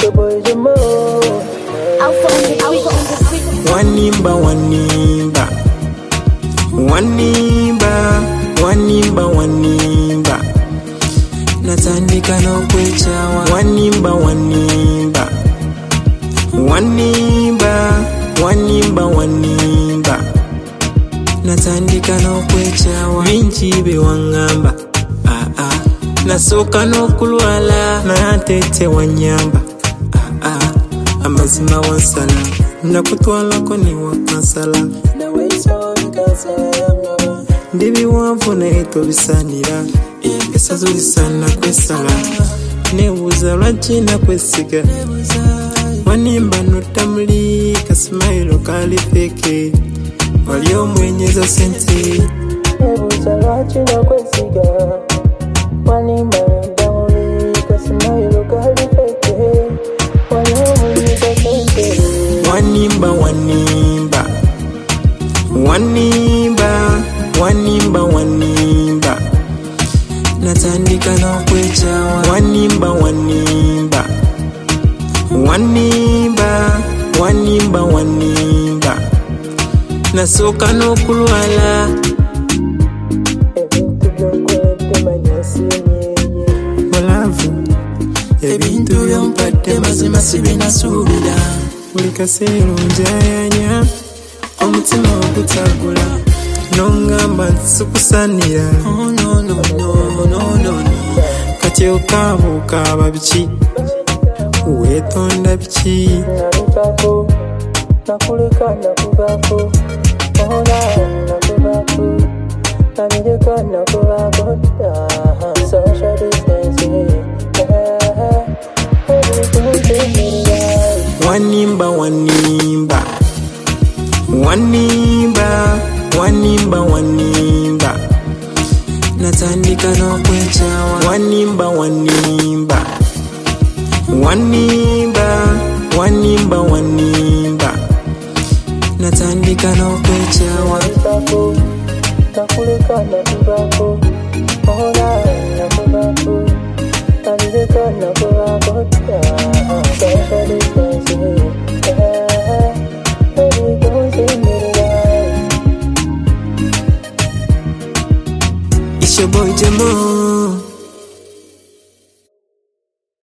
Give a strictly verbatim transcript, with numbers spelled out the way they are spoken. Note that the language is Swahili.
Wanimba, wanimba, wanimba, wanimba, wanimba. Natandika n'okwechawa. Wanimba, wanimba, wanimba, wanimba, wanimba. Natandika n'okwechawa. Bingi bye wangamba, ah ah. Nasooka n'okulwala naye ate wanyamba, ah ah. Amazima wansala nakutwalako ne wakansala. Ndi biwanvu naye tobisaanira, empisa zo zisaana kwesala. Neebuuza lwaki nakwesiga. Wanimba n'ottamuli kasimayiro kaali feke, wali omwenyeza sente. Neebuuza lwaki nakwesiga. Wanimba n'ottamuli kasimayiro kaali feke, wali omwenyeza sente. Wanimba, wanimba, wanimba, wanimba, wanimba. Natandika n'okwechawa. Wanimba, wanimba, wanimba, wanimba, wanimba. Nasooka n'okulwala. Ebintu by'onkoledde manyasiimye. Mulavu, ebintu by'ompadde mazima sibinasuubira. Buli kaseera onjaayanya, omutima ogutagula. N'ongamba nti sikusaanira. Oh, no, no, no, no, no. Kati okaabuukaaba biki? Weetonda biki? Nalutako, nakuleka nakubaako. Ola nakubaako, nabireka nakubaako. Social distancing. Wanimba, wanimba, wanimba, wanimba, wanimba. Natandika n'okwechawa. Wanimba, wanimba, wanimba, wanimba, wanimba. Natandika n'okwechawa. Nakuleka nakubaako. Ola nakubaako, nabireka nakubaako. Social distancing. It's your boy Jamo.